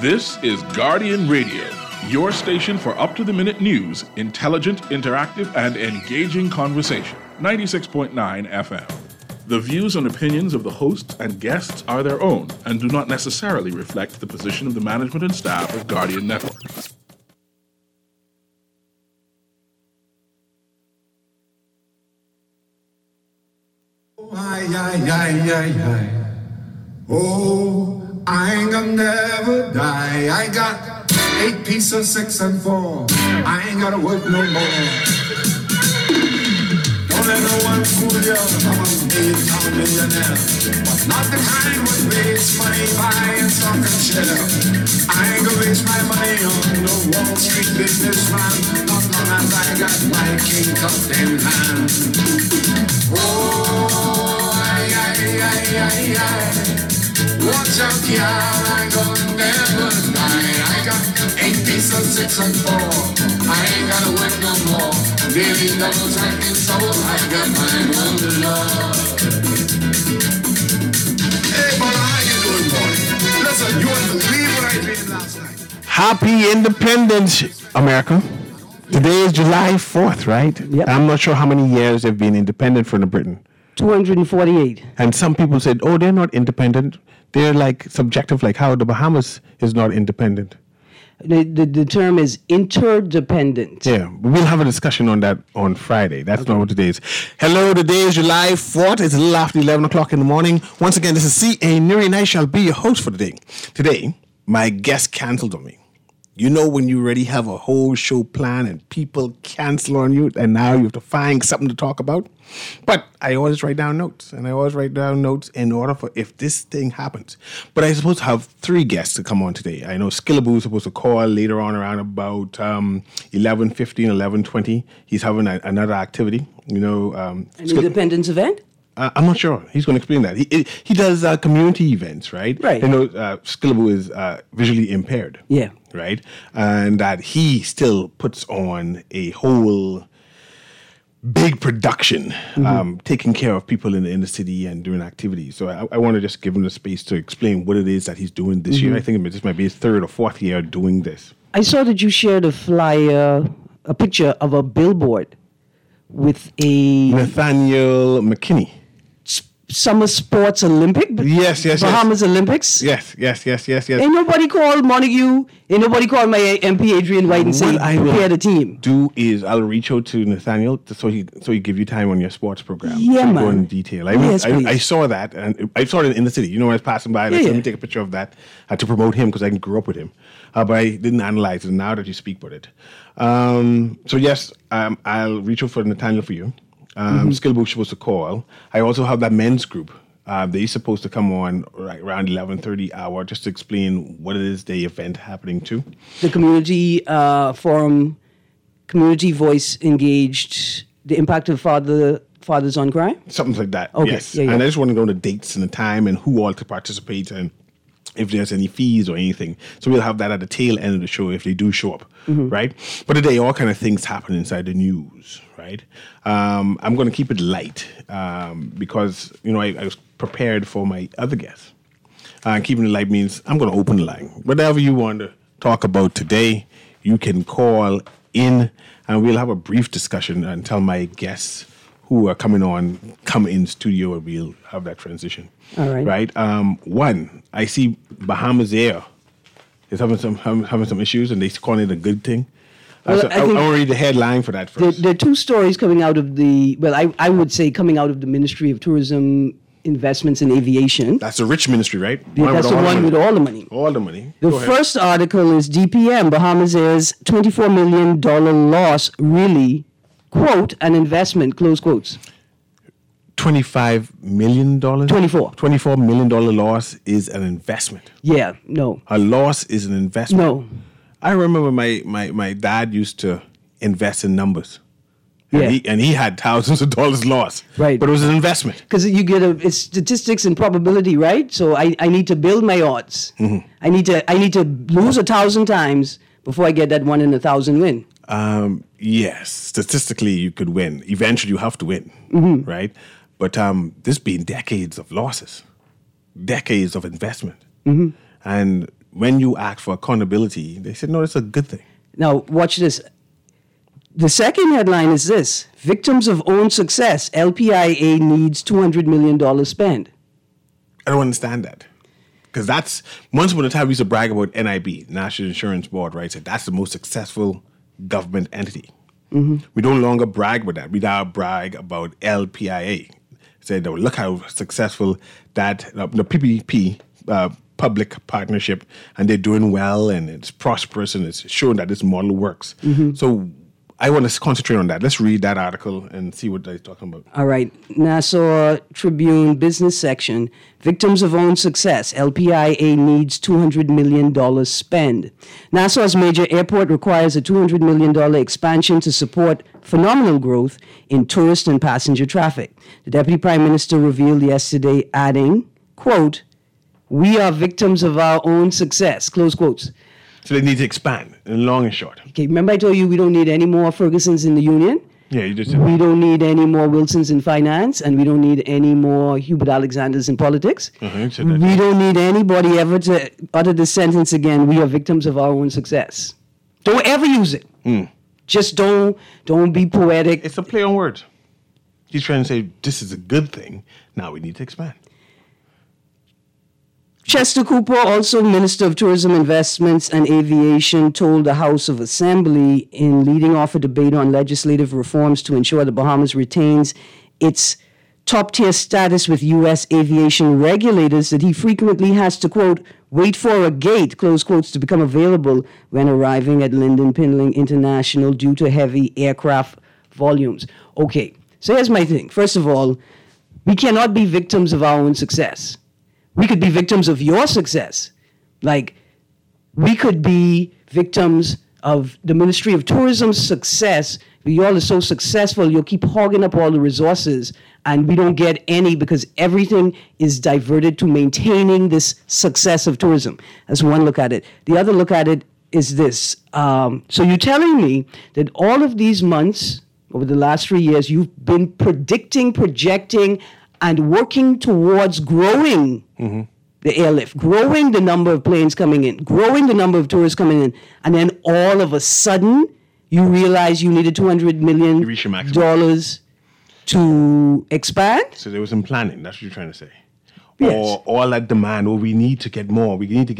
This is Guardian Radio, your station for up-to-the-minute news, intelligent, interactive, and engaging conversation. 96.9 FM. The views and opinions of the hosts and guests are their own and do not necessarily reflect the position of the management and staff of Guardian Network. Oh, I ain't gonna never die. I got 8 pieces, 6 and 4. I ain't gotta work no more. Don't let no one fool you. I'm a big-time millionaire, but not the kind who waste money buying stock and share. I ain't gonna waste my money on no Wall Street businessman, not long as I got my king cup in hand. Oh, watch out, y'all, I gonna never die. I got 8 pieces, 6 and 4. I ain't gotta work no more. Living double tracking soul, I got mine on the Lord. Hey, but how you doing, boy? Listen, you wouldn't believe what I did last night. Happy Independence, America. Today is July 4th, right? Yep. I'm not sure how many years they've been independent from Britain. 248. And some people said, oh, they're not independent. They're like subjective, like how the Bahamas is not independent. The term is interdependent. Yeah, we'll have a discussion on that on Friday. That's not what today is. Hello, today is July 4th. It's a little after 11 o'clock in the morning. Once again, this is C.A. Nuri and I shall be your host for the day. Today, my guest canceled on me. You know when you already have a whole show plan and people cancel on you and now you have to find something to talk about? But I always write down notes, and I always write down notes in order for if this thing happens. But I'm supposed to have 3 guests to come on today. I know Skillaboo is supposed to call later on around about 11:15, 11:20. He's having another activity, you know. An independence event? I'm not sure. He's going to explain that. He does community events, right? Right. You know, Skillaboo is visually impaired. Yeah. Right? And that he still puts on a whole big production, taking care of people in the city and doing activities. So I want to just give him the space to explain what it is that he's doing this year. I think this might be his 3rd or 4th year doing this. I saw that you shared a flyer, a picture of a billboard with a Nathaniel McKinney. Summer Sports Olympic? Yes. Bahamas Olympics? Yes. Ain't nobody called Montague. Ain't nobody called my MP Adrian White and say, prepare the team. I'll reach out to Nathaniel so he give you time on your sports program. Yeah, so man. Go in detail. I saw that, and I saw it in the city. You know, when I was passing by, and I said, let me take a picture of that to promote him because I grew up with him. But I didn't analyze it. Now that you speak about it, so yes, I'll reach out for Nathaniel for you. Skillaboo supposed to call. I also have that men's group. They're supposed to come on around 11:30 hour just to explain what it is the event happening to. The community forum, community voice engaged, the impact of fathers on crime? Something like that, okay. Yes. Yeah. And I just want to go to dates and the time and who all to participate and if there's any fees or anything. So we'll have that at the tail end of the show if they do show up, right? But today, all kind of things happen inside the news, right? I'm going to keep it light because, you know, I was prepared for my other guests. Keeping it light means I'm going to open the line. Whatever you want to talk about today, you can call in and we'll have a brief discussion and tell my guests who are coming on, come in studio and we'll have that transition. All right. Right? One, I see Bahamas Air is having some issues and they're calling it a good thing. Well, So I want to read the headline for that first. There are 2 stories coming out of I would say coming out of the Ministry of Tourism, Investments and Aviation. That's the rich ministry, right? Yeah, that's the one with all the money. All the money. The Go ahead. first article is DPM, Bahamas Air's $24 million loss really, quote, an investment, close quotes. $25 million? 24. $24 million loss is an investment. Yeah, no. A loss is an investment. No. I remember my dad used to invest in numbers. Yeah. And he had thousands of dollars lost. Right. But it was an investment. Because you get it's statistics and probability, right? So I need to build my odds. Mm-hmm. I need to lose 1,000 times before I get that 1 in 1,000 win. Yes, statistically you could win. Eventually you have to win, right? But this been decades of losses, decades of investment. And when you ask for accountability, they said, no, it's a good thing. Now, watch this. The second headline is this: Victims of Own Success, LPIA needs $200 million spend. I don't understand that. Because that's, once upon a time, we used to brag about NIB, National Insurance Board, right? So that's the most successful government entity. We don't longer brag about that. We now brag about LPIA. Say, look how successful that, the PPP, public partnership, and they're doing well, and it's prosperous, and it's showing that this model works. So I want to concentrate on that. Let's read that article and see what they're talking about. All right. Nassau Tribune business section. Victims of Own Success. LPIA needs $200 million spend. Nassau's major airport requires a $200 million expansion to support phenomenal growth in tourist and passenger traffic. The Deputy Prime Minister revealed yesterday, adding, quote, "We are victims of our own success," close quotes. So they need to expand, in long and short. Okay, remember I told you we don't need any more Fergusons in the union? Yeah, you just... We don't need any more Wilsons in finance, and we don't need any more Hubert Alexanders in politics. you said that. We don't need anybody ever to utter the sentence again, "We are victims of our own success." Don't ever use it. Just don't be poetic. It's a play on words. He's trying to say, this is a good thing. Now we need to expand. Chester Cooper, also Minister of Tourism, Investments and Aviation, told the House of Assembly in leading off a debate on legislative reforms to ensure the Bahamas retains its top-tier status with U.S. aviation regulators that he frequently has to, quote, "wait for a gate," close quotes, to become available when arriving at Lynden Pindling International due to heavy aircraft volumes. Okay, so here's my thing. First of all, we cannot be victims of our own success. We could be victims of your success. Like, we could be victims of the Ministry of Tourism's success. You all are so successful, you'll keep hogging up all the resources, and we don't get any because everything is diverted to maintaining this success of tourism. That's one look at it. The other look at it is this. So you're telling me that all of these months, over the last 3 years, you've been predicting, projecting, and working towards growing the airlift, growing the number of planes coming in, growing the number of tourists coming in, and then all of a sudden you realize you needed $200 million You reach your maximum. to expand? So there was some planning. That's what you're trying to say. Yes. Or all that demand, we need to get more,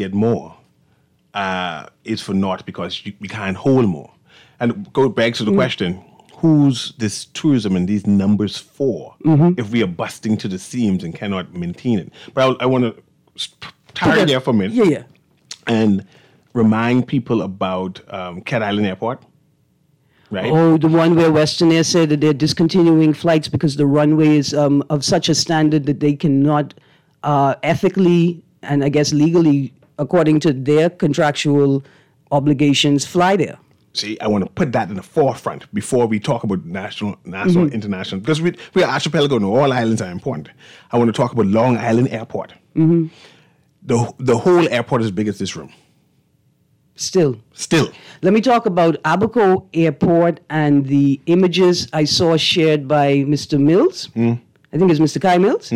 is for naught because we can't hold more. And go back to the question, who's this tourism and these numbers for if we are busting to the seams and cannot maintain it? But I want to target there for a minute. Yeah. And remind people about Cat Island Airport, right? Oh, the one where Western Air said that they're discontinuing flights because the runway is of such a standard that they cannot ethically and I guess legally, according to their contractual obligations, fly there. See, I want to put that in the forefront before we talk about national, international, because we are archipelago and all islands are important. I want to talk about Long Island Airport. The whole airport is as big as this room. Still. Still. Let me talk about Abaco Airport and the images I saw shared by Mr. Mills. I think it's Mr. Kai Mills.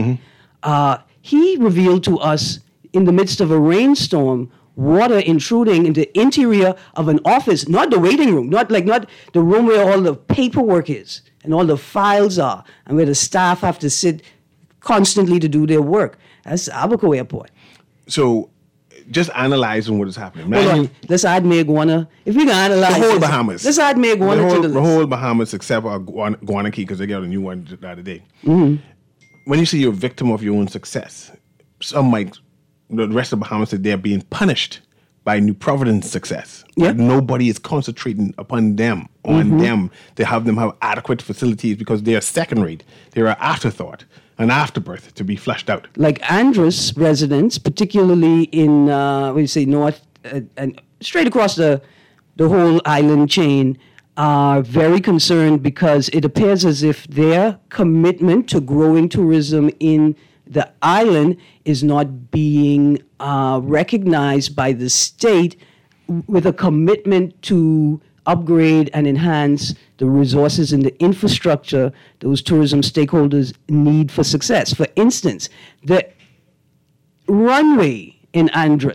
He revealed to us in the midst of a rainstorm water intruding into the interior of an office, not the waiting room, not the room where all the paperwork is and all the files are and where the staff have to sit constantly to do their work. That's Abaco Airport. So just analyzing what is happening. Hold on. Let's add Mayaguana. If we can analyze the whole this, Bahamas. Let's add Mayaguana to the list. The whole Bahamas except for Guana Key because they got a new one the other day. When you say you're a victim of your own success, some might, the rest of Bahamas, they're being punished by New Providence success. Yep. Nobody is concentrating upon them, on them, to have them have adequate facilities because they are second rate. They're an afterthought, an afterbirth to be flushed out. Like Andros residents, particularly in, north and straight across the whole island chain, are very concerned because it appears as if their commitment to growing tourism in the island is not being recognized by the state with a commitment to upgrade and enhance the resources and the infrastructure those tourism stakeholders need for success. For instance, the runway in Andros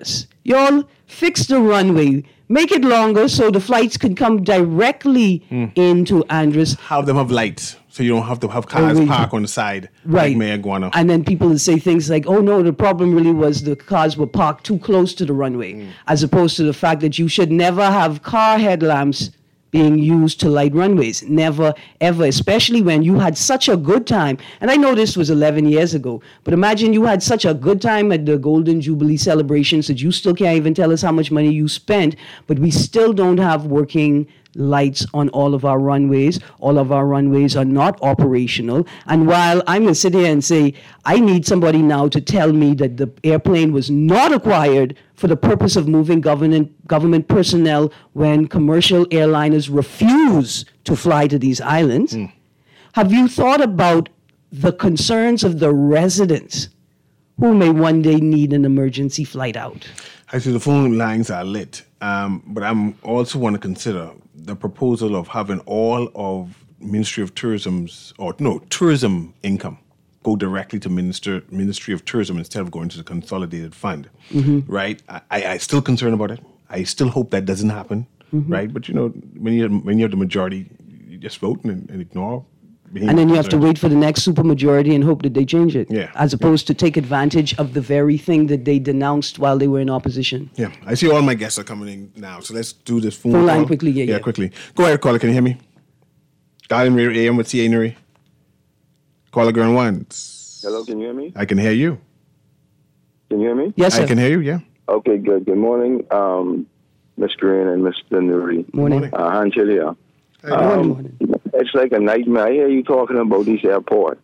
y'all fix the runway, make it longer so the flights can come directly into Andros. Have them have lights, so you don't have to have cars parked on the side, Right. like Mayor Guano. And then people will say things like, oh no, the problem really was the cars were parked too close to the runway, as opposed to the fact that you should never have car headlamps being used to light runways. Never, ever, especially when you had such a good time. And I know this was 11 years ago, but imagine you had such a good time at the Golden Jubilee celebrations that you still can't even tell us how much money you spent, but we still don't have working lights on all of our runways. All of our runways are not operational. And while I'm going to sit here and say, I need somebody now to tell me that the airplane was not acquired for the purpose of moving government personnel when commercial airliners refuse to fly to these islands, have you thought about the concerns of the residents who may one day need an emergency flight out? Actually, the phone lines are lit, but I'm also want to consider the proposal of having all of Ministry of Tourism's, tourism income go directly to Ministry of Tourism instead of going to the consolidated fund, right? I still concerned about it. I still hope that doesn't happen, right? But when you're the majority, you just vote and ignore. And then you have to wait for the next supermajority and hope that they change it, Yeah. as opposed to take advantage of the very thing that they denounced while they were in opposition. Yeah, I see all my guests are coming in now, so let's do this phone Phone line call. quickly, yeah. quickly. Go ahead, caller. Can you hear me? Dialing Rear AM with CA Nuri. Caller going once. Hello, can you hear me? I can hear you. Can you hear me? Yes, sir. I can hear you. Yeah. Okay, good. Good morning, Ms. Green and Mr. Nuri. Morning. Angelia. Morning. It's like a nightmare. I hear you talking about this airport,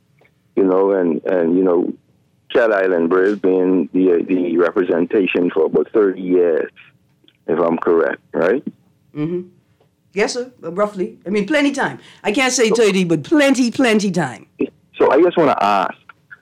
and Cat Island Bridge being the representation for about 30 years, if I'm correct, right? Mm-hmm. Yes, sir. Roughly. I mean, plenty time. I can't say 30, but plenty time. So I just want to ask.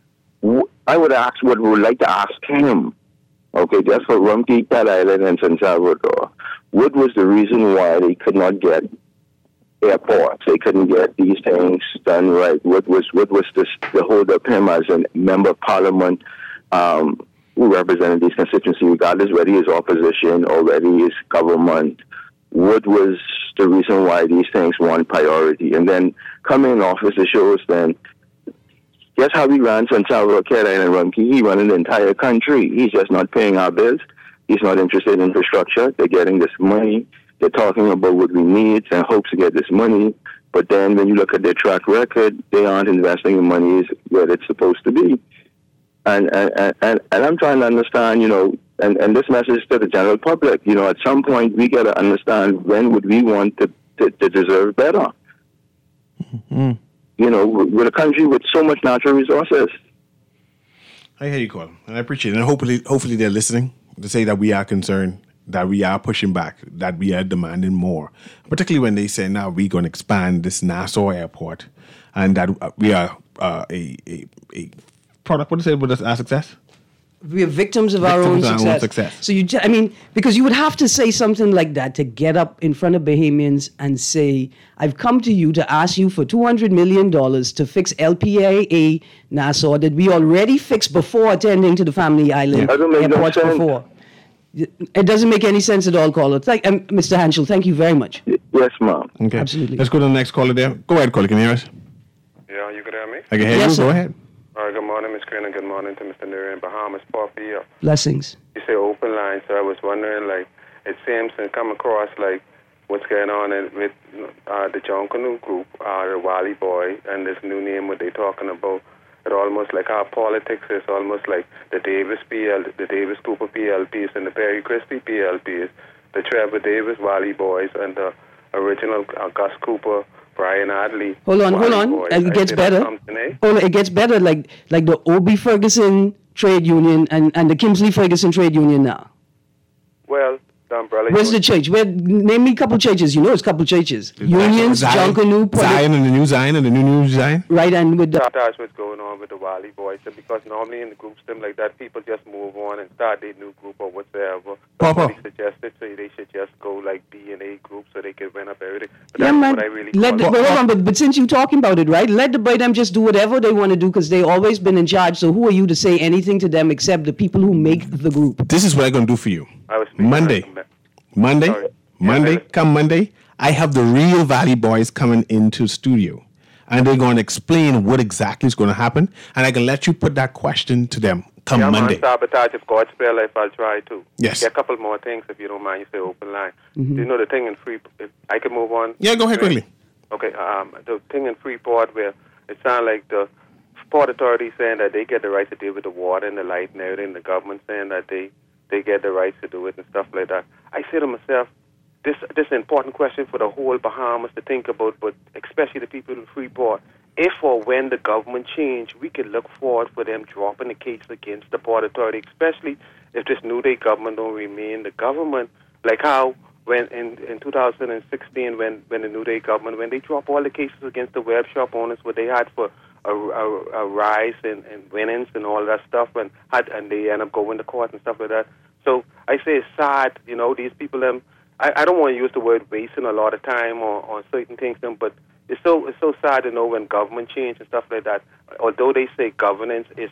I would like to ask him. Okay, just for Rumpke, Cat Island, and San Salvador, what was the reason why they could not get airports? They couldn't get these things done right. What was the hold up him as a member of parliament who represented these constituencies, regardless whether he is opposition or whether he is government? What was the reason why these things weren't priority? And then coming in office, it shows then, guess how he ran San Salvador, Cat Island, and Rumpke? He ran the entire country. He's just not paying our bills. He's not interested in infrastructure. They're getting this money. They're talking about what we need and hopes to get this money. But then when you look at their track record, they aren't investing the money where it's supposed to be. And I'm trying to understand, and this message to the general public, at some point we got to understand when would we want to deserve better. Mm-hmm. With a country with so much natural resources. I hear you, caller, and I appreciate it. And hopefully they're listening to say that we are concerned, that we are pushing back, that we are demanding more. Particularly when they say now we're going to expand this Nassau airport, and that we are a product. What do you say with our success? We are victims of our own success. So because you would have to say something like that to get up in front of Bahamians and say, I've come to you to ask you for $200 million to fix LPIA Nassau that we already fixed before attending to the Family Island airports before. It doesn't make any sense at all, caller. Mr. Hanschel, thank you very much. Yes, ma'am. Okay. Absolutely. Let's go to the next caller there. Go ahead, caller. Can you hear us? Yeah, you can hear me? I can hear Yes, you. sir. Go ahead. All right, good morning, Ms. Green, and good morning to Mr. Nuri in Bahamas. Paul for you. Blessings. You say open line, so I was wondering, it seems to come across what's going on with the John Canoe group, the Wally Boy, and this new name, what they're talking about. It almost like our politics is almost like the Davis Cooper PLPs and the Perry Christie PLPs, the Trevor Davis Wally Boys, and the original Gus Cooper, Brian Adley. Hold on. Boys. It gets better. It gets better, like the O.B. Ferguson trade union and the Kimsley Ferguson trade union now. Well, I'm umbrella. Where's the church? Name me a couple churches. You know, it's a couple churches. Unions, Junkanoo, Zion and the New Zion and the New Zion. Right, and with the... That's what's going on with the Wally Boys. So because normally in the groups, them like that, people just move on and start their new group or whatsoever. Papa. Somebody suggested so they should just go like B and A group so they can win up everything. But Yeah, that's man. what I really But since you're talking about it, right? Let the boy them just do whatever they want to do because they always been in charge. So who are you to say anything to them except the people who make the group? This is what I'm going to do for you. I was speaking Monday, Sorry. Yeah, come Monday, I have the real Valley Boys coming into studio. And they're going to explain what exactly is going to happen. And I can let you put that question to them come Monday. Sabotage, if God's spare life, I'll try to. Yes. Yeah, a couple more things, if you don't mind, you say open line. Do you know the thing in Freeport? If I can move on? Yeah, go ahead quickly. Okay, the thing in Freeport where it sounds like the Port Authority saying that they get the right to deal with the water and the light and everything, the government saying that they get the rights to do it and stuff like that. I say to myself, this is an important question for the whole Bahamas to think about, but especially the people in Freeport. If or when the government change, we can look forward for them dropping the case against the Port Authority, especially if this New Day government don't remain the government, like how when in 2016 when the New Day government, when they drop all the cases against the web shop owners, what they had for a rise in winnings and all that stuff, and they end up going to court and stuff like that. So I say it's sad, these people. I don't want to use the word wasting a lot of time on certain things, but it's so sad to know when government change and stuff like that. Although they say governance is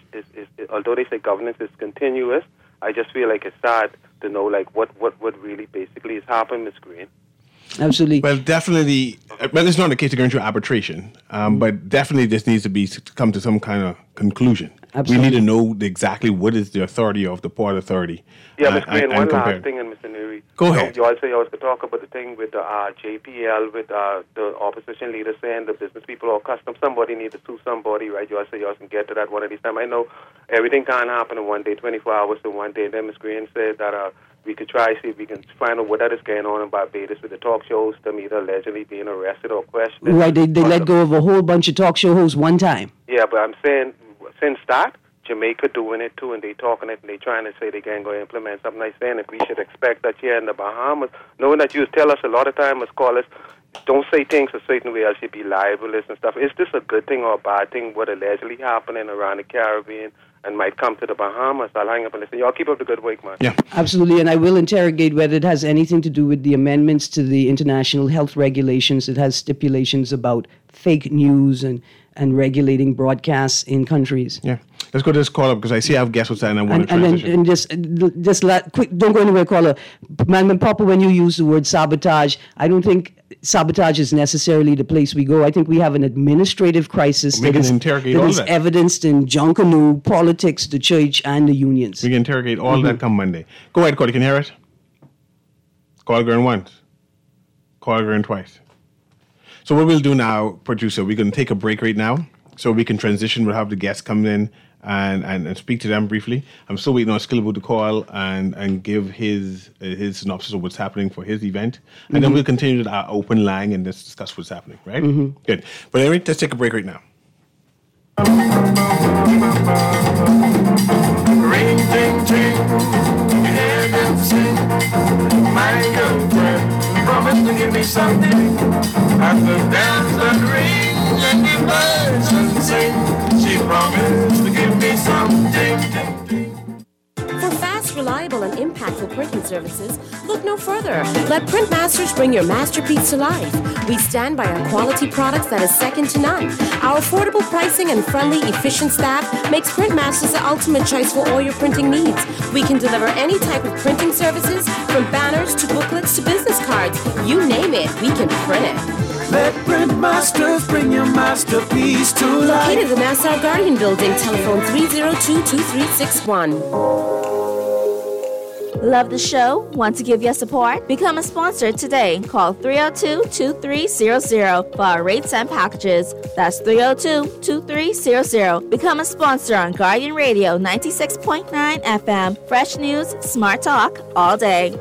continuous, I just feel like it's sad to know like what really basically is happening, Ms. Green. Absolutely. Well, definitely. Well, it's not the case to go into arbitration, but definitely this needs to come to some kind of conclusion. Absolutely. We need to know exactly what is the authority of the Port Authority. Yeah, Ms. Green, one compare. last thing, and Mr. Nuri. Go ahead. You also could talk about the thing with the JPL, with the opposition leader saying the business people are custom. Somebody needs to sue somebody, right? You also can get to that one of these times. I know everything can't happen in one day, 24 hours in one day. Then Ms. Green said that we could try to see if we can find out what that is going on in Barbados with the talk shows, them either allegedly being arrested or questioned. Right, they let go of a whole bunch of talk show hosts one time. Yeah, but I'm saying since that, Jamaica doing it too, and they talking it, and they trying to say they can go implement something. I'm saying if we should expect that here in the Bahamas, knowing that you tell us a lot of time as callers, don't say things a certain way, else you'd be libelous and stuff. Is this a good thing or a bad thing, what allegedly happening around the Caribbean and might come to the Bahamas? I'll hang up and listen. Y'all keep up the good work, man. Yeah. Absolutely, and I will interrogate whether it has anything to do with the amendments to the international health regulations. It has stipulations about fake news and regulating broadcasts in countries. Yeah. Let's go to this caller because I see I have guests with that and I want to transition. And just quick, don't go anywhere, caller. Man, Papa, when you use the word sabotage, I don't think sabotage is necessarily the place we go. I think we have an administrative crisis We can interrogate all that is that. evidenced in Junkanoo, politics, the church, and the unions. We can interrogate all that come Monday. Go ahead, Cody. Can you hear it? Call Gurn once. Call Gurn twice. So what we'll do now, producer, we're going to take a break right now so we can transition. We'll have the guests come in and speak to them briefly. I'm still waiting on Skillable to call and give his synopsis of what's happening for his event. And then we'll continue with our open line and just discuss what's happening, right? Good. But anyway, let's take a break right now. Ring, ting, ting, hear them sing. My girlfriend promised to give me something. After dance and ring and the birds and sing, she promised to give me something. For fast, reliable, and impactful printing services, look no further. Let Printmasters bring your masterpiece to life. We stand by our quality products that is second to none. Our affordable pricing and friendly, efficient staff makes Printmasters the ultimate choice for all your printing needs. We can deliver any type of printing services, from banners to booklets to business cards. You name it, we can print it. Let Printmasters bring your masterpiece to life. Located in the Nassau Guardian Building, telephone 302-2361. Love the show? Want to give your support? Become a sponsor today. Call 302-2300 for our rates and packages. That's 302-2300. Become a sponsor on Guardian Radio 96.9 FM. Fresh news, smart talk, all day.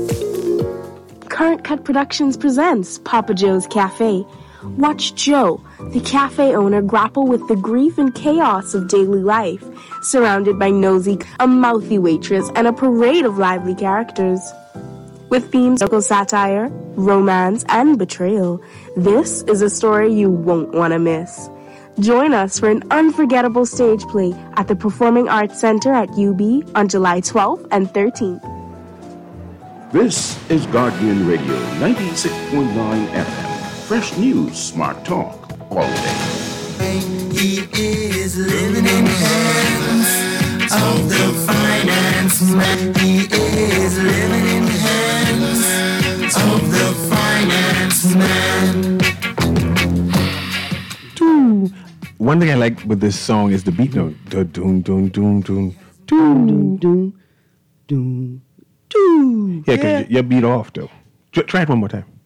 Current Cut Productions presents Papa Joe's Cafe. Watch Joe, the cafe owner grapple with the grief and chaos of daily life, surrounded by a mouthy waitress, and a parade of lively characters. With themes of satire, romance, and betrayal, this is a story you won't want to miss. Join us for an unforgettable stage play at the Performing Arts Center at UB on July 12th and 13th. This is Guardian Radio 96.9 FM. Fresh news, smart talk, all day. He is living in hands of the finance man. He is living in hands of the finance man. One thing I like with this song is the beat note. Doom, doom, doom, doom, doom, Doom, doom, doom, doom. Yeah, because you're beat off, though. Try it one more time.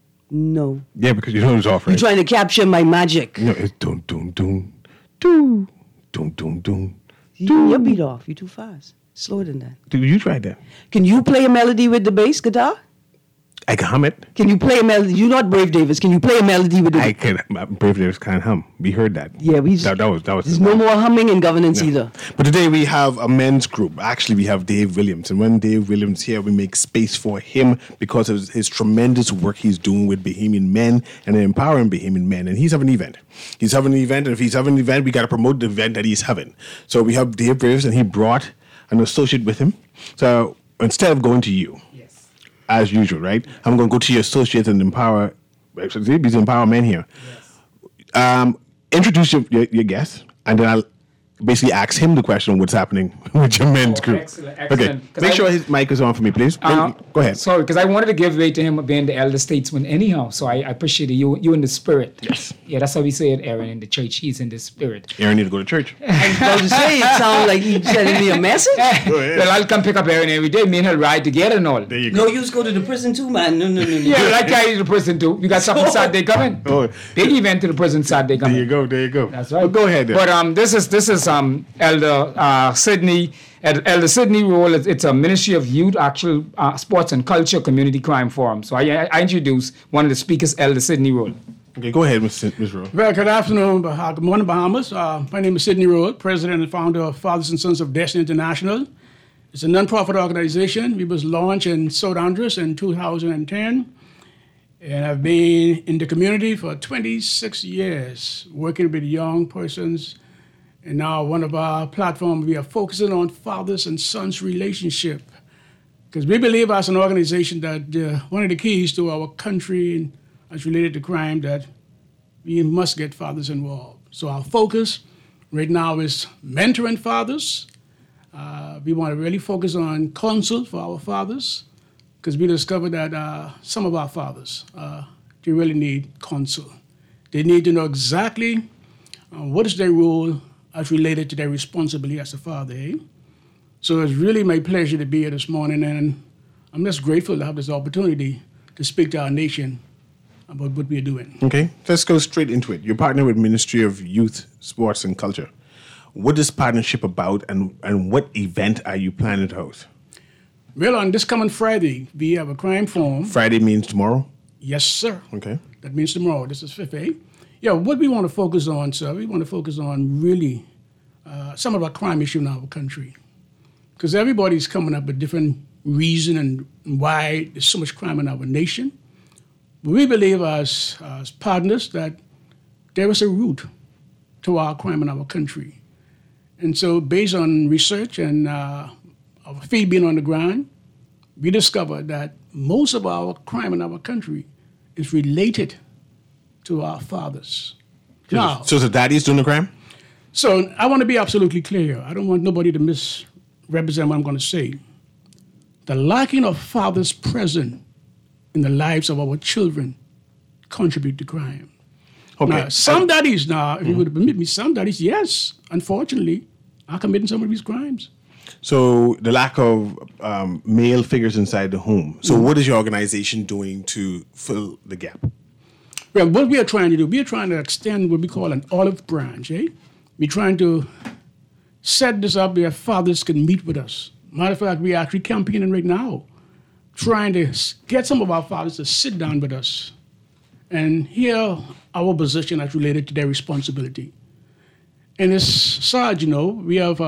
No. Yeah, because you know it's off, right? You're trying to capture my magic. No, it's doom, doom, doom, doom, doom, doom, doom. You're beat off. You're too fast. Slower than that. Dude, you tried that. Can you play a melody with the bass guitar? I can hum it. Can you play a melody? You're not Brave Davis. Can you play a melody with the... I can. Brave Davis can't hum. We heard that. Yeah, we... That was There's no more humming in governance either. But today we have a men's group. Actually, we have Dave Williams. And when Dave Williams here, we make space for him because of his tremendous work he's doing with Bahamian men and empowering Bahamian men. And he's having an event. He's having an event. And if he's having an event, we got to promote the event that he's having. So we have Dave Williams, and he brought an associate with him. So instead of going to you, as usual, right? I'm going to go to your associate and empower. Actually, these empower men here. Yes. Introduce your guest, and then I'll basically ask him the question what's happening with your men's group. Excellent. Okay, make sure his mic is on for me, please. Go ahead. Sorry, because I wanted to give way to him being the elder statesman anyhow, so I appreciate you in the spirit. Yes. Yeah, that's how we say it, Aaron, in the church. He's in the spirit. Aaron need to go to church. I was about to say, it sounds like he's sending me a message. Well, I'll come pick up Aaron every day. Me and he'll ride together and all. There you go. No, you just go to the prison too, man. No. Yeah, I carry to the prison too. We got something Saturday coming. Oh. Big event to the prison Saturday coming. There you go. That's right. Well, go ahead then. But this is Elder Sydney. Elder Sydney Roll. It's a Ministry of Youth, Actual Sports and Culture Community Crime Forum. So I introduce one of the speakers, Elder Sydney Roll. Okay, go ahead, Ms. Roll. Well, good afternoon. Good morning, Bahamas. My name is Sydney Roll, president and founder of Fathers and Sons of Destiny International. It's a non-profit organization. We was launched in South Andros in 2010. And I've been in the community for 26 years, working with young persons. And now one of our platforms, we are focusing on fathers and sons relationship. Because we believe as an organization that one of the keys to our country as related to crime, that we must get fathers involved. So our focus right now is mentoring fathers. We want to really focus on counsel for our fathers, because we discovered that some of our fathers, they really need counsel. They need to know exactly what is their role as related to their responsibility as a father. So it's really my pleasure to be here this morning, and I'm just grateful to have this opportunity to speak to our nation about what we're doing. Okay, let's go straight into it. You're partnered with Ministry of Youth, Sports and Culture. What is partnership about, and what event are you planning to host? Well, on this coming Friday, we have a crime forum. Friday means tomorrow? Yes, sir. Okay. That means tomorrow. This is 5th. Yeah, what we want to focus on, sir, we want to focus on really some of our crime issue in our country. Because everybody's coming up with different reason and why there's so much crime in our nation. But we believe as partners that there is a root to our crime in our country. And so based on research and our feet being on the ground, we discovered that most of our crime in our country is related to our fathers. So the daddy's doing the crime? So I want to be absolutely clear. I don't want nobody to misrepresent what I'm going to say. The lacking of fathers present in the lives of our children contribute to crime. Okay. Now, some daddies now, if you would permit me, some daddies, yes, unfortunately, are committing some of these crimes. So the lack of male figures inside the home. So what is your organization doing to fill the gap? Well, what we are trying to do, we are trying to extend what we call an olive branch. We're trying to set this up where fathers can meet with us. Matter of fact, we are actually campaigning right now, trying to get some of our fathers to sit down with us And here, our position is related to their responsibility. And it's sad, we have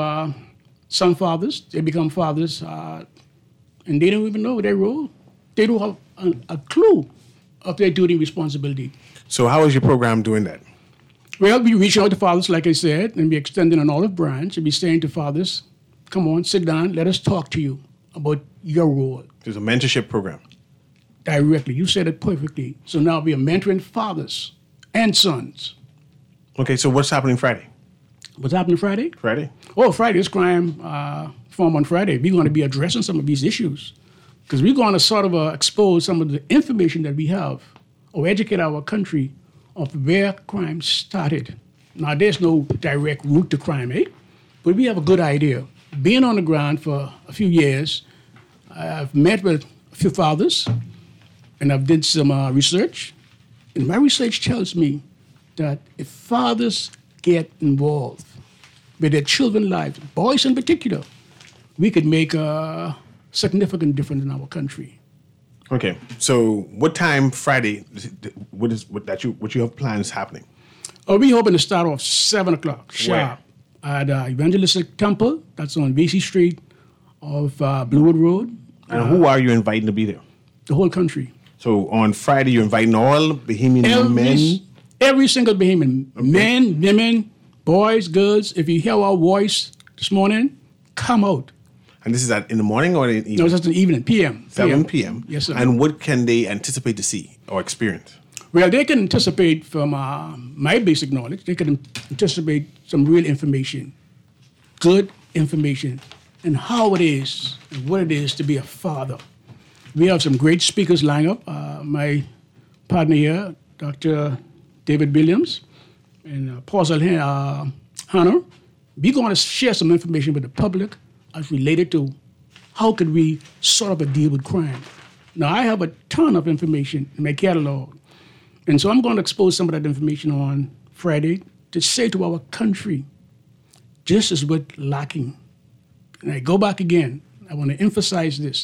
some fathers, they become fathers, and they don't even know their role. They don't have a clue of their duty and responsibility. So how is your program doing that? Well, we reach out to fathers, like I said, and we extending an olive branch, and we saying to fathers, come on, sit down, let us talk to you about your role. There's a mentorship program. Directly. You said it perfectly. So now we are mentoring fathers and sons. Okay, so what's happening Friday? What's happening Friday? Friday? Oh, Friday's crime forum on Friday. We're going to be addressing some of these issues because we're going to sort of expose some of the information that we have or educate our country of where crime started. Now, there's no direct route to crime, but we have a good idea. Being on the ground for a few years, I've met with a few fathers, and I've did some research. And my research tells me that if fathers get involved with their children's lives, boys in particular, we could make a significant difference in our country. Okay, so what time Friday? What you have plans happening? Oh, we're hoping to start off 7 o'clock sharp at Evangelistic Temple. That's on VC Street of Bluewood Road. And who are you inviting to be there? The whole country. So on Friday, you're inviting all Bahamian men? Every single Bahamian. Okay. Men, women, boys, girls. If you hear our voice this morning, come out. And this is in the morning or in the evening? No, it's just in the evening, p.m. 7 p.m.? Yes, sir. And what can they anticipate to see or experience? Well, they can anticipate from my basic knowledge, they can anticipate some real information, good information, and how it is and what it is to be a father. We have some great speakers lined up. My partner here, Dr. David Williams, and Apostle Hannah. We're going to share some information with the public as related to how could we sort of deal with crime. Now, I have a ton of information in my catalog, and so I'm going to expose some of that information on Friday to say to our country, this is what's lacking. And I go back again, I want to emphasize this.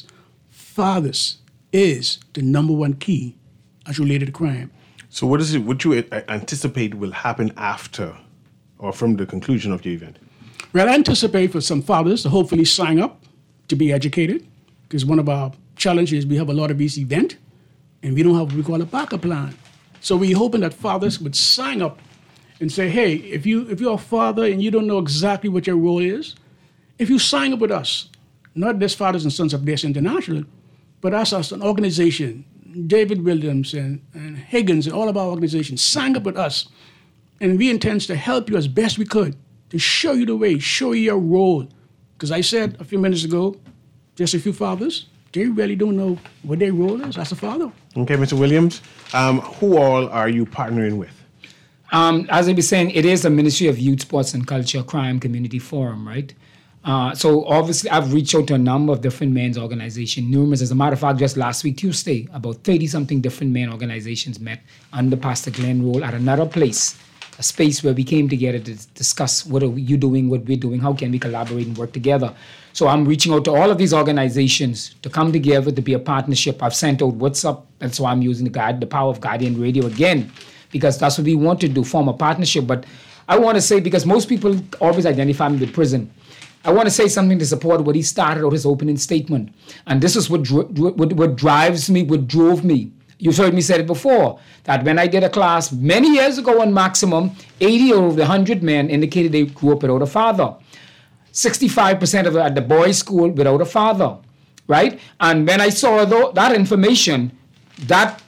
Fathers is the number one key as related to crime. So what you anticipate will happen after or from the conclusion of the event? Well, I anticipate for some fathers to hopefully sign up to be educated, because one of our challenges, we have a lot of these events, and we don't have what we call a backup plan. So we're hoping that fathers would sign up and say, hey, if you're a father and you don't know exactly what your role is, if you sign up with us, not just Fathers and Sons of Destiny International, but us as an organization, David Williams and Higgins and all of our organizations, sign up with us, and we intend to help you as best we could to show you the way, show you your role. Because I said a few minutes ago, just a few fathers, they really don't know what their role is as a father. Okay, Mr. Williams, who all are you partnering with? As I was saying, it is a Ministry of Youth, Sports and Culture Crime Community Forum, right? So obviously, I've reached out to a number of different men's organizations, numerous. As a matter of fact, just last week, Tuesday, about 30-something different men organizations met under Pastor Glenn Roll at another place, a space where we came together to discuss what are you doing, what we're doing, how can we collaborate and work together. So I'm reaching out to all of these organizations to come together to be a partnership. I've sent out WhatsApp. That's why I'm using the power of Guardian Radio again, because that's what we want to do, form a partnership. But I want to say, because most people always identify me with prison, I want to say something to support what he started out his opening statement. And this is what drives me, what drove me. You've heard me say it before, that when I did a class many years ago on Maximum, 80 over the 100 men indicated they grew up without a father. 65% of at the boys' school without a father, right? And when I saw that information, that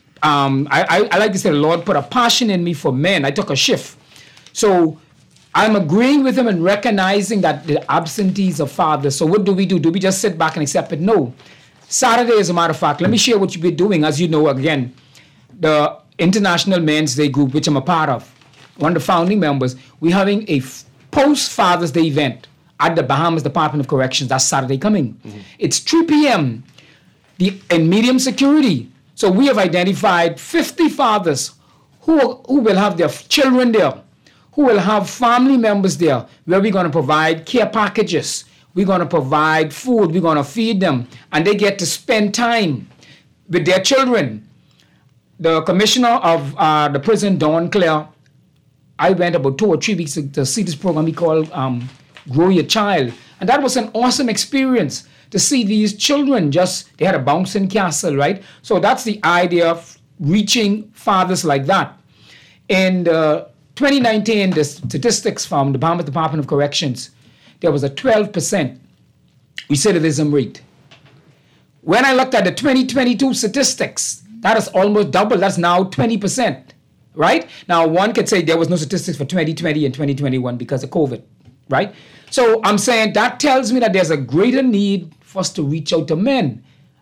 I like to say the Lord put a passion in me for men. I took a shift. So I'm agreeing with him and recognizing that the absentees of fathers. So what do we do? Do we just sit back and accept it? No. Saturday, as a matter of fact, let me share what you've been doing. As you know, again, the International Men's Day group, which I'm a part of, one of the founding members, we're having a post-Father's Day event at the Bahamas Department of Corrections. That's Saturday coming. Mm-hmm. It's 3 p.m. in medium security. So we have identified 50 fathers who will have their children there, who will have family members there, where we're going to provide care packages. We're going to provide food. We're going to feed them. And they get to spend time with their children. the commissioner of the prison, Dawn Clare, I went about 2 or 3 weeks to see this program we call Grow Your Child. And that was an awesome experience to see these children they had a bouncing castle, right? So that's the idea of reaching fathers like that. In 2019, the statistics from the Bahamas Department of Corrections, there was a 12% recidivism rate. When I looked at the 2022 statistics, that is almost double. That's now 20%, right? Now, one could say there was no statistics for 2020 and 2021 because of COVID, right? So I'm saying that tells me that there's a greater need for us to reach out to men.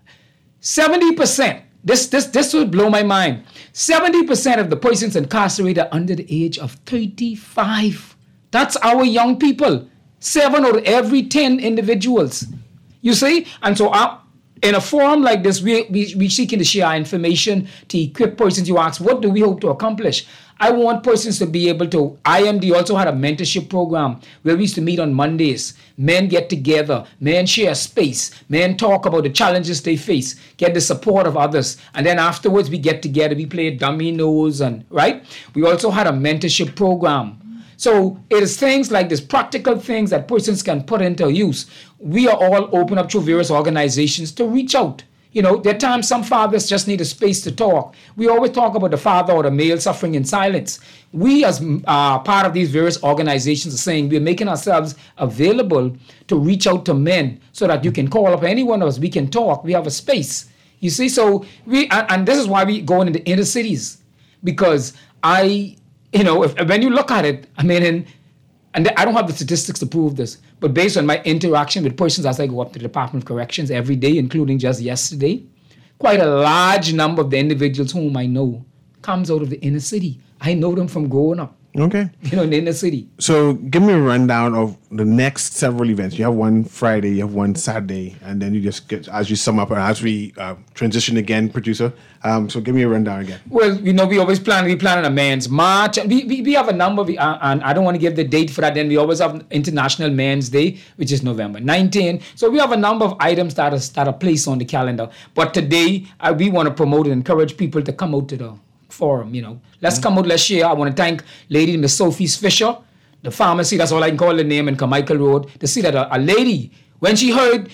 70%, this would blow my mind. 70% of the persons incarcerated are under the age of 35. That's our young people. 7 out of every 10 individuals. You see? And so in a forum like this, we seeking to share information to equip persons. You ask, what do we hope to accomplish? I want persons to be able to. IMD also had a mentorship program where we used to meet on Mondays. Men get together, men share space, men talk about the challenges they face, get the support of others. And then afterwards we get together, we play dominoes and, right? We also had a mentorship program. So it is things like this, practical things that persons can put into use. We are all open up through various organizations to reach out. You know, there are times some fathers just need a space to talk. We always talk about the father or the male suffering in silence. We as part of these various organizations are saying we're making ourselves available to reach out to men so that you can call up any one of us. We can talk. We have a space. You see, so and this is why we go into the inner cities, because when you look at it, I mean, and I don't have the statistics to prove this, but based on my interaction with persons as I go up to the Department of Corrections every day, including just yesterday, quite a large number of the individuals whom I know comes out of the inner city. I know them from growing up. Okay. In the inner city. So give me a rundown of the next several events. You have one Friday, you have one Saturday, and then you just get, as you sum up and as we transition again, producer. So give me a rundown again. Well, we always plan a men's march. We have a number, and I don't want to give the date for that. Then we always have International Men's Day, which is November 19. So we have a number of items that are placed on the calendar. But today, we want to promote and encourage people to come out to the forum, Let's come out, let's share. I want to thank Lady Miss Sophie Fisher, the pharmacy, that's all I can call the name, in Carmichael Road, to see that a lady, when she heard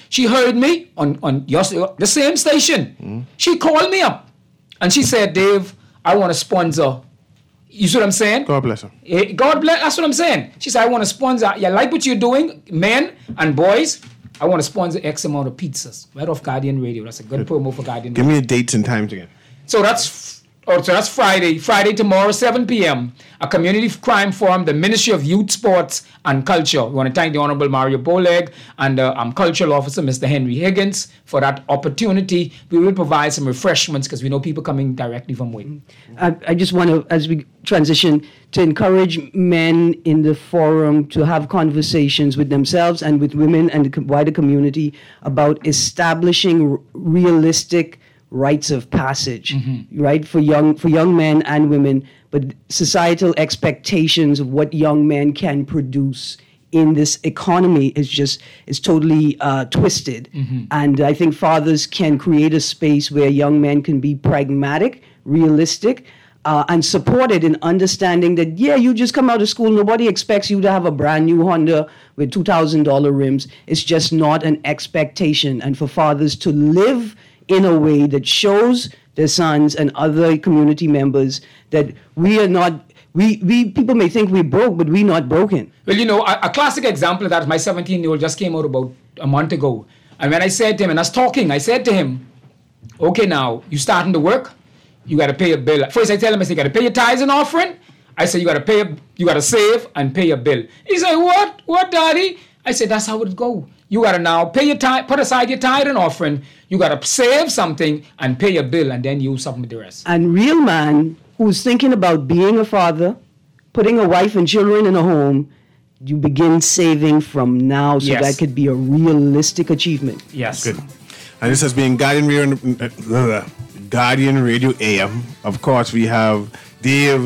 me on the same station, she called me up and she said, Dave, I want to sponsor. You see what I'm saying? God bless her. God bless, that's what I'm saying. She said, I want to sponsor. Yeah, like what you're doing, men and boys, I want to sponsor X amount of pizzas right off Guardian Radio. That's a good promo for Guardian Radio. Give me the dates and times again. So that's Friday. Friday tomorrow, 7 p.m. A community crime forum, the Ministry of Youth, Sports and Culture. We want to thank the Honorable Mario Boleg and Cultural Officer Mr. Henry Higgins for that opportunity. We will provide some refreshments because we know people coming directly from Wayne. I just want to, as we transition, to encourage men in the forum to have conversations with themselves and with women and the wider community about establishing realistic rites of passage, right, for young men and women, but societal expectations of what young men can produce in this economy is totally twisted. And I think fathers can create a space where young men can be pragmatic, realistic, and supported in understanding that, you just come out of school, nobody expects you to have a brand new Honda with $2,000 rims. It's just not an expectation. And for fathers to live in a way that shows their sons and other community members that we are not, people may think we're broke, but we're not broken. Well, a classic example of that, my 17-year-old just came out about a month ago. And when I said to him, and I was talking, I said to him, okay, now, you starting to work, you got to pay a bill. First I tell him, I said, you got to pay your tithes and offering. I said, you got to save and pay a bill. He said, what? What, Daddy? I said, that's how it go. You got to now pay your tithe, put aside your tithe and offering. You got to save something and pay a bill and then use something with the rest. And real man who's thinking about being a father, putting a wife and children in a home, you begin saving from now so that could be a realistic achievement. Yes. Good. And this has been Guardian Radio AM. Of course, we have Dave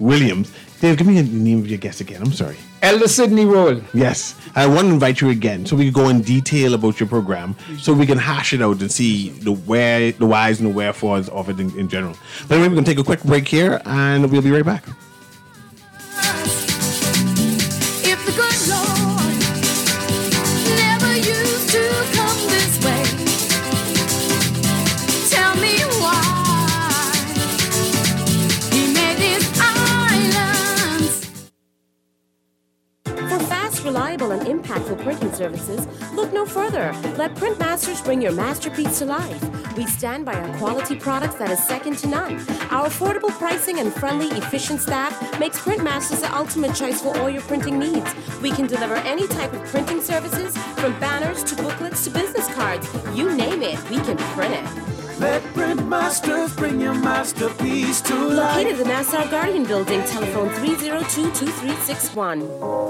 Williams. Dave, give me the name of your guest again. I'm sorry. Elder Sidney Roll. Yes. I want to invite you again so we can go in detail about your program so we can hash it out and see the where, the whys and the wherefores of it in general. But anyway, we're going to take a quick break here and we'll be right back. If the good Lord never used to come this way, tell me why he made these islands. For fast, reliable, and impactful printing services, look no further. Let Printmasters bring your masterpiece to life. We stand by our quality products that is second to none. Our affordable pricing and friendly, efficient staff makes Printmasters the ultimate choice for all your printing needs. We can deliver any type of printing services, from banners to booklets to business cards. You name it, we can print it. Let Printmasters bring your masterpiece to life. Located in the Nassau Guardian Building, telephone 302-2361.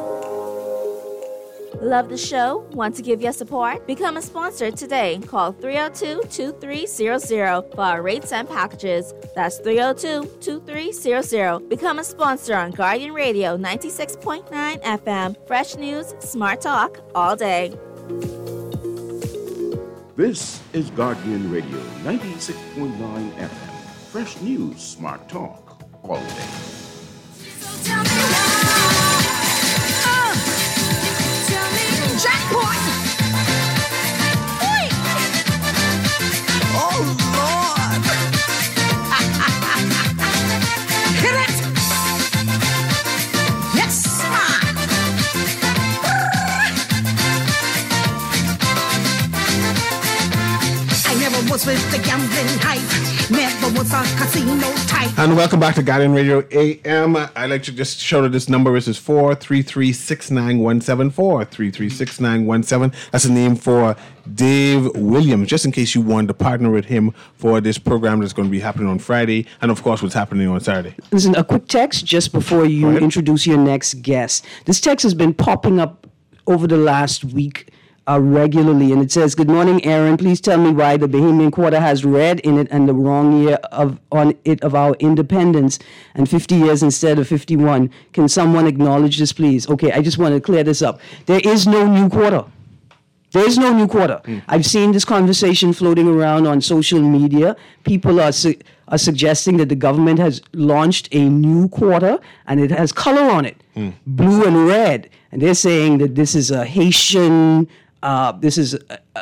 Love the show? Want to give your support? Become a sponsor today. Call 302-2300 for our rates and packages. That's 302-2300. Become a sponsor on Guardian Radio 96.9 FM. Fresh news, smart talk, all day. This is Guardian Radio 96.9 FM. Fresh news, smart talk, all day. Tell me why. Tell me, jackpot. Oi. Oh Lord. Hit it. Yes, I never was with the gambling hype. Never was a casino type. And welcome back to Guardian Radio AM. I'd like to just show that this number is 433-6917. 433-6917. That's the name for Dave Williams, just in case you want to partner with him for this program that's going to be happening on Friday, and of course what's happening on Saturday. Listen, a quick text just before you introduce your next guest. This text has been popping up over the last week regularly, and it says, "Good morning, Aaron. Please tell me why the Bahamian Quarter has red in it and the wrong year of our independence, and 50 years instead of 51. Can someone acknowledge this, please?" Okay, I just want to clear this up. There is no new quarter. There is no new quarter. I've seen this conversation floating around on social media. People are suggesting that the government has launched a new quarter and it has color on it, blue and red. And they're saying that this is a Haitian, this is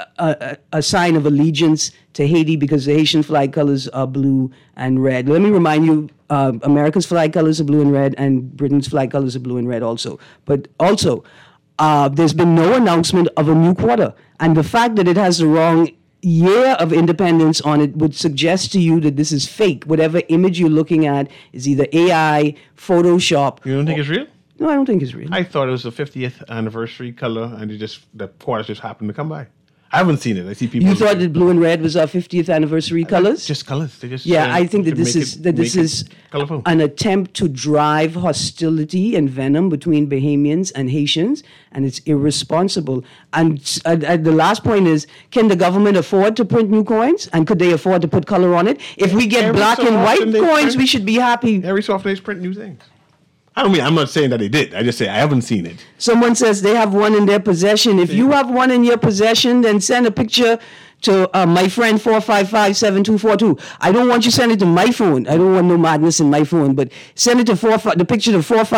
a sign of allegiance to Haiti because the Haitian flag colors are blue and red. Let me remind you, America's flag colors are blue and red, and Britain's flag colors are blue and red also. But also, there's been no announcement of a new quarter. And the fact that it has the wrong year of independence on it would suggest to you that this is fake. Whatever image you're looking at is either AI, Photoshop. You don't think it's real? No, I don't think it's real. I thought it was the 50th anniversary color, and the quarter just happened to come by. I haven't seen it. I see people. You thought that blue and red was our 50th anniversary colors? Just colors. They just I think that this is colorful. An attempt to drive hostility and venom between Bahamians and Haitians, and it's irresponsible. And the last point is, can the government afford to print new coins? And could they afford to put color on it? If we get black and white coins, we should be happy. Every so often they print new things. I'm not saying that they did. I just say I haven't seen it. Someone says they have one in their possession. If you have one in your possession, then send a picture to my friend 455-7242. I don't want you to send it to my phone. I don't want no madness in my phone. But send it to the picture to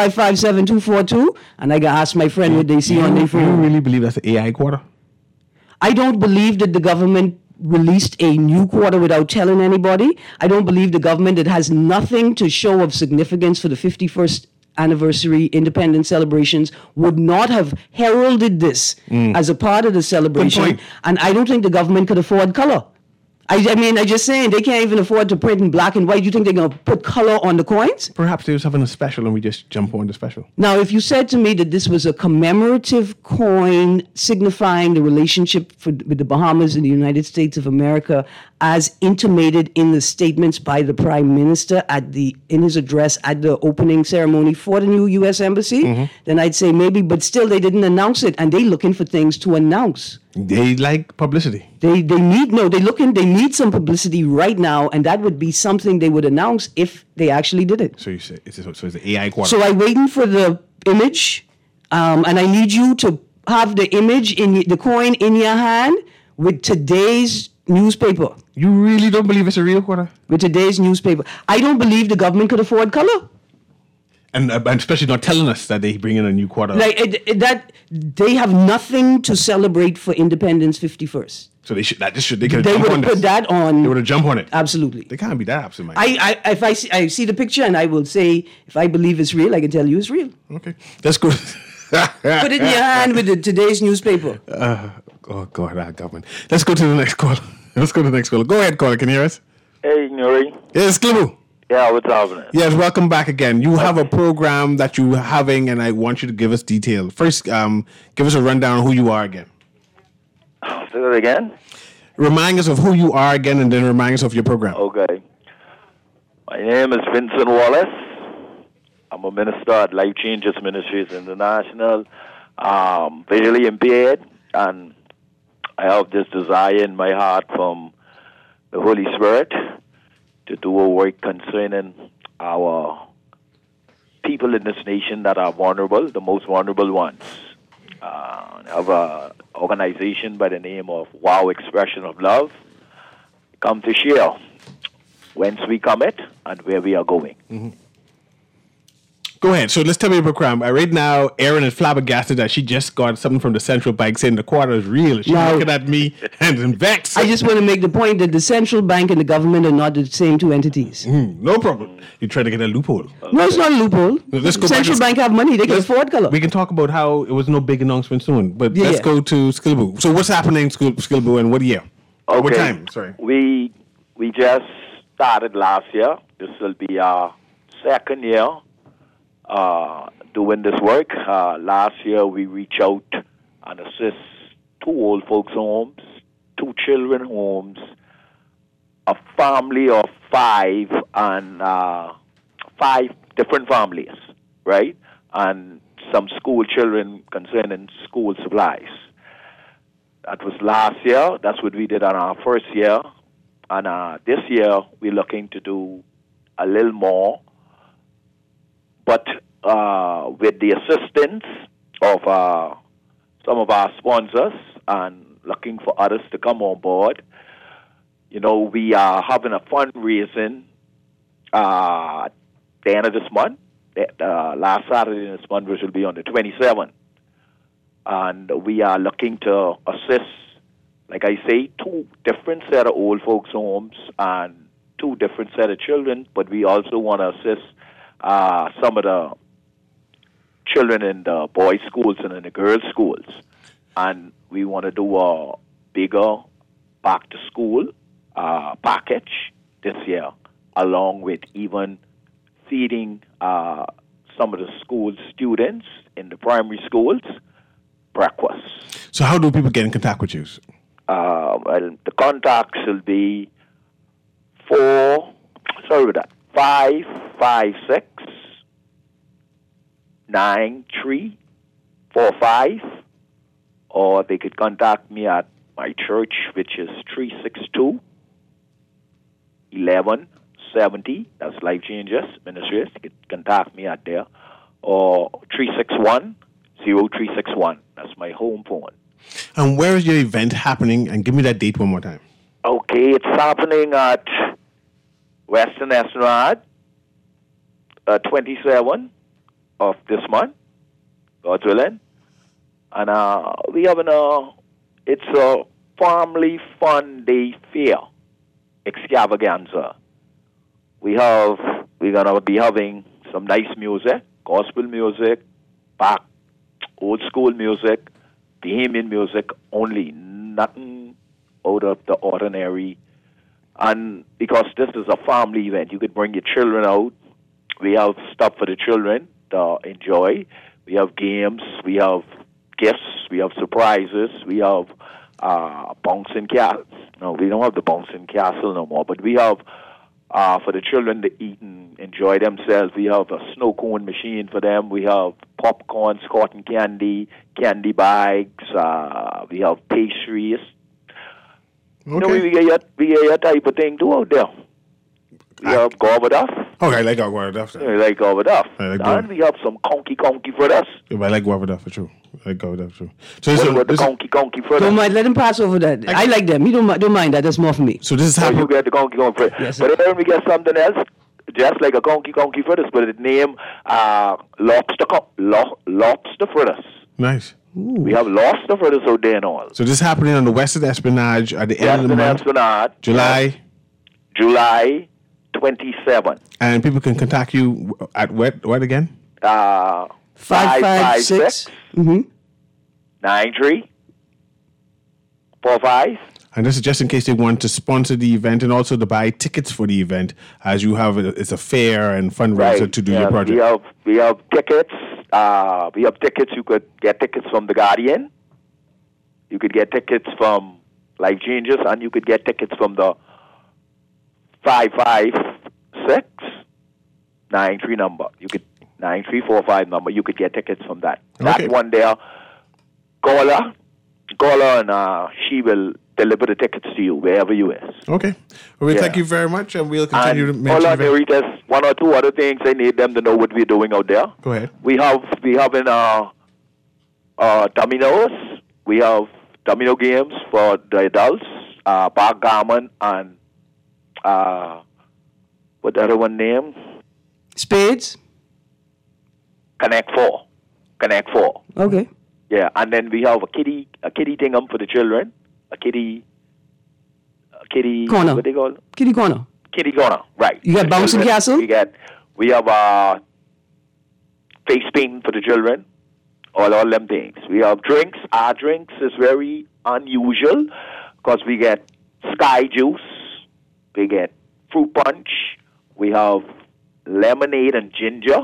455-7242, and I can ask my friend what they see on their phone. You really believe that's the AI quarter? I don't believe that the government released a new quarter without telling anybody. I don't believe the government that has nothing to show of significance for the 51st anniversary independence celebrations would not have heralded this as a part of the celebration. And I don't think the government could afford color. I mean, I'm just saying, they can't even afford to print in black and white. You think they're going to put color on the coins? Perhaps they was having a special and we just jump on the special. Now, if you said to me that this was a commemorative coin signifying the relationship with the Bahamas and the United States of America, as intimated in the statements by the Prime Minister in his address at the opening ceremony for the new U.S. Embassy, then I'd say maybe, but still they didn't announce it, and they're looking for things to announce. They like publicity. They need some publicity right now, and that would be something they would announce if they actually did it. So you say it's the AI quarter. So I'm waiting for the image, and I need you to have the image the coin in your hand with today's newspaper. You really don't believe it's a real quarter? With today's newspaper. I don't believe the government could afford color. And especially not telling us that they bring in a new quarter. That they have nothing to celebrate for Independence 51st. So they would have put that on. They would have jumped on it. Absolutely. They can't be that absent. If I see the picture and I will say, if I believe it's real, I can tell you it's real. Okay. That's good. Put it in your hand with today's newspaper. Oh, God, our government. Let's go to the next call. Go ahead, caller. Can you hear us? Hey, Nuri. Yes, Klibu. Yeah, what's happening? Yes, welcome back again. You have a program that you're having, and I want you to give us detail. First, give us a rundown of who you are again. Say that again? Remind us of who you are again, and then remind us of your program. Okay. My name is Vincent Wallace. I'm a minister at Life Changes Ministries International. Visually impaired, and I have this desire in my heart from the Holy Spirit to do a work concerning our people in this nation that are vulnerable, the most vulnerable ones. I have an organization by the name of Wow Expression of Love. Come to share whence we come at and where we are going. Mm-hmm. Go ahead. So let's tell me your program. Right now, Erin is flabbergasted that she just got something from the central bank saying the quarter is real. She's looking at me and vexed. I just want to make the point that the central bank and the government are not the same two entities. No problem. You try to get a loophole. No, it's not a loophole. Let's go central bank have money. They can afford color. We can talk about how it was no big announcement soon. But let's go to Skilbu. So what's happening in Skilbu and what year? Okay. What time? Sorry. We just started last year. This will be our second year doing this work. Last year we reached out and assist 2 old folks homes, 2 children homes, a family of 5 and 5 different families, right? And some school children concerning school supplies. That was last year. That's what we did on our first year. And this year we're looking to do a little more, but with the assistance of some of our sponsors and looking for others to come on board. You know, we are having a fundraising at the end of this month. Last Saturday in this month, which will be on the 27th. And we are looking to assist, like I say, 2 different set of old folks' homes and 2 different set of children, but we also want to assist some of the children in the boys' schools and in the girls' schools. And we want to do a bigger back-to-school package this year, along with even feeding some of the school students in the primary schools breakfast. So how do people get in contact with you? Well, the contacts will be 556 9345, or they could contact me at my church, which is 362 1170. That's Life Changes Ministries. You could contact me at there, or 361 0361. That's my home phone. And where is your event happening? And give me that date one more time. Okay, it's happening at Western Esplanade, 27 of this month, God's willing. And we have it's a family fun day fair extravaganza. We're gonna be having some nice music, gospel music, back old school music, Bahamian music only, nothing out of the ordinary. And because this is a family event, you could bring your children out. We have stuff for the children to enjoy. We have games, we have gifts, we have surprises, we have bouncing No, we don't have the bouncing castle no more. But we have, for the children to eat and enjoy themselves, we have a snow cone machine for them. We have popcorn, cotton candy, candy bags. We have pastries. Okay. We get your type of thing too out there. We have Gorbaduff. Okay, I like Gorbaduff. We like Gorbaduff. And we have some conky for us. Yeah, but I like Gorbaduff for true. I like Gorbaduff too. So what about the conky for us? Don't mind, let him pass over that. I like them. You don't mind that. That's more for me. So this is how you get the conky for us. Yes, but then we get something else, just like a conky for us, but the name lobster fritters. Nice. Ooh. We have lobster fritters out there and all. So this is happening on the Western Esplanade at the end of the month. Esplanade. July 27. And people can contact you at what again? 556 9345. And this is just in case they want to sponsor the event and also to buy tickets for the event, as you have it's a fair and fundraiser to do your project. We have tickets. We have tickets. You could get tickets from The Guardian. You could get tickets from Life Changes, and you could get tickets from the 556-93 number. You could 9345 number. You could get tickets from that. Okay. That one there. Call her, and she will deliver the tickets to you wherever you is. Okay. Well, thank you very much, and we'll continue to mention. Hold on, there's one or two other things I need them to know what we're doing out there. Go ahead. We have in dominoes. We have domino games for the adults. Backgammon and what the other one name? Spades. Connect Four. Okay. Yeah, and then we have a kitty thingum for the children. A kitty corner. What they call? Kitty corner. Kitty corner, right. You got bouncing castle? We have face painting for the children. All them things. We have drinks. Our drinks is very unusual because we get sky juice, we get fruit punch, we have lemonade and ginger,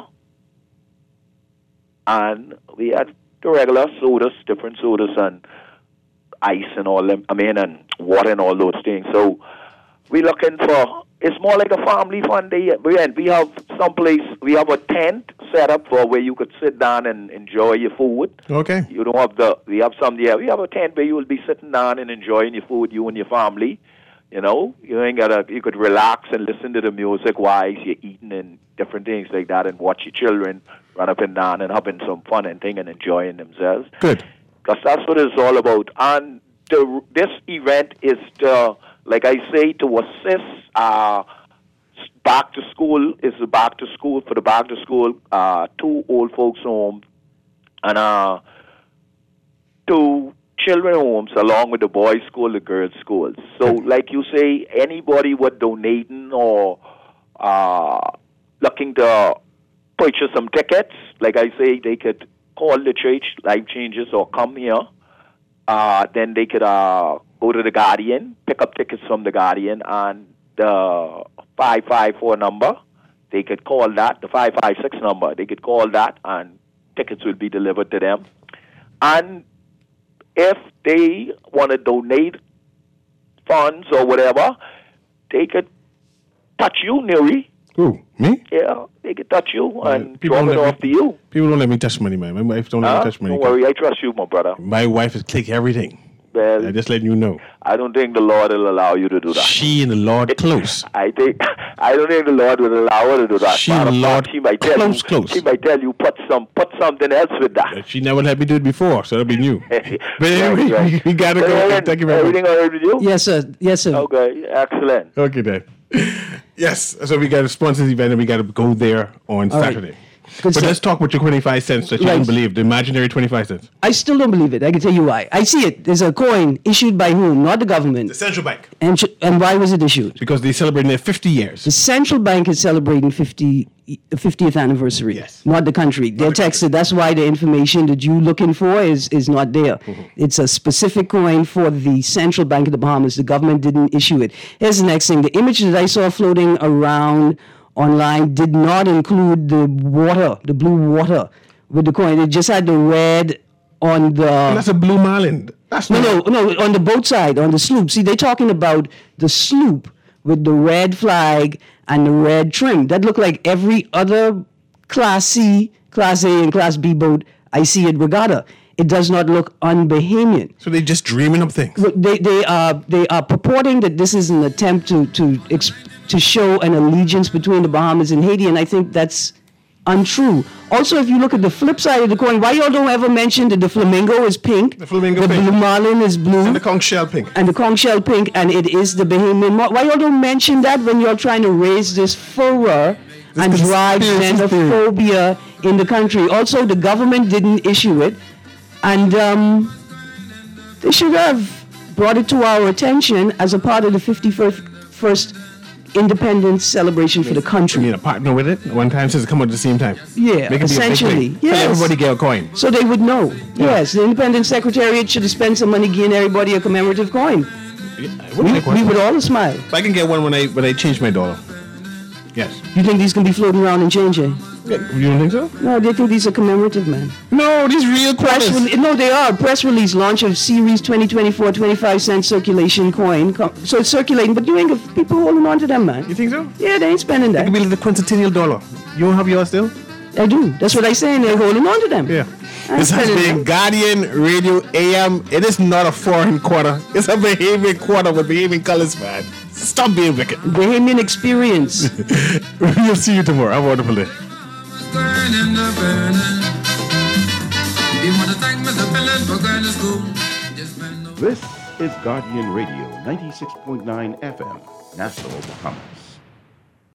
and we have the regular sodas, different sodas and ice and all them, and water and all those things. So we're looking for, it's more like a family fun day. We have someplace, we have a tent set up for where you could sit down and enjoy your food. Okay. You don't have we have a tent where you will be sitting down and enjoying your food, you and your family. You know, you could relax and listen to the music while you're eating and different things like that, and watch your children run up and down and having some fun and thing and enjoying themselves. Good. Because that's what it's all about. And this event is like I say, to assist back to school for the back to school, 2 old folks home and 2 children homes along with the boys' school, the girls' schools. So, like you say, anybody with donating or looking to purchase some tickets, like I say, they could call the church, Life Changes, or come here. Then they could go to The Guardian, pick up tickets from The Guardian, and the 554 number, they could call that, the 556 number, they could call that, and tickets will be delivered to them. And if they want to donate funds or whatever, they could touch you, Neri. Who, me? Yeah, they could touch you and drop it off to you. People don't let me touch money, man. My wife don't let me touch money. Don't worry, I trust you, my brother. My wife is click everything. Well, I'm just letting you know. I don't think the Lord will allow you to do that. She and the Lord close. I don't think the Lord will allow her to do that. She and the Lord she might tell close. She might tell you put something else with that. She never let me do it before, so that'll be new. But anyway, right. we gotta go. Thank you very much. Everything all right with you? Yes, sir. Yes, sir. Okay, excellent. Okay, then. Yes, so we got to sponsor the event and we got to go there on Saturday. Right. But let's talk about your 25 cents that you don't believe, the imaginary 25 cents. I still don't believe it. I can tell you why. I see it. There's a coin issued by whom? Not the government. The central bank. And why was it issued? Because they're celebrating their 50 years. The central bank is celebrating the 50th anniversary. Yes. Not the country. They're texted. That's why the information that you're looking for is not there. Mm-hmm. It's a specific coin for the central bank of the Bahamas. The government didn't issue it. Here's the next thing. The image that I saw floating around online did not include the blue water with the coin. It just had the red on the... Well, that's a blue marlin. No, on the boat side, on the sloop. See, they're talking about the sloop with the red flag and the red trim. That look like every other Class C, Class A, and Class B boat I see at Regatta. It does not look un-Bahamian. So they're just dreaming up things. They are purporting that this is an attempt to show an allegiance between the Bahamas and Haiti, and I think that's untrue. Also, if you look at the flip side of the coin, why y'all don't ever mention that the flamingo is pink, the pink, blue marlin is blue, and the conch shell pink, and it is the Bahamian. Why y'all don't mention that when you're trying to raise this furor and drive xenophobia in the country? Also, the government didn't issue it, and they should have brought it to our attention as a part of the 51st independence celebration for the country. You need a partner with it? One time since it come out at the same time? Yeah, essentially. Yes. So everybody get a coin. So they would know. Yeah. Yes, the Independence Secretariat should have spent some money giving everybody a commemorative coin. We would all smile. So I can get one when I change my dollar. Yes. You think these can be floating around and changing? Yeah, you don't think so? No, they think these are commemorative, man. No, these real quarters. No, they are. Press release, launch of Series 2024 25-cent circulation coin. So it's circulating, but you ain't got people holding on to them, man. You think so? Yeah, they ain't spending that. It could be like the quintillion dollar. You don't have yours still? I do. That's what I say, and they're holding on to them. Yeah. This has been Guardian Radio AM. It is not a foreign quarter. It's a Bahamian quarter with Bahamian colors, man. Stop being wicked. Bahamian experience. We'll see you tomorrow. Have a wonderful day. This is Guardian Radio 96.9 FM, Nassau, Bahamas.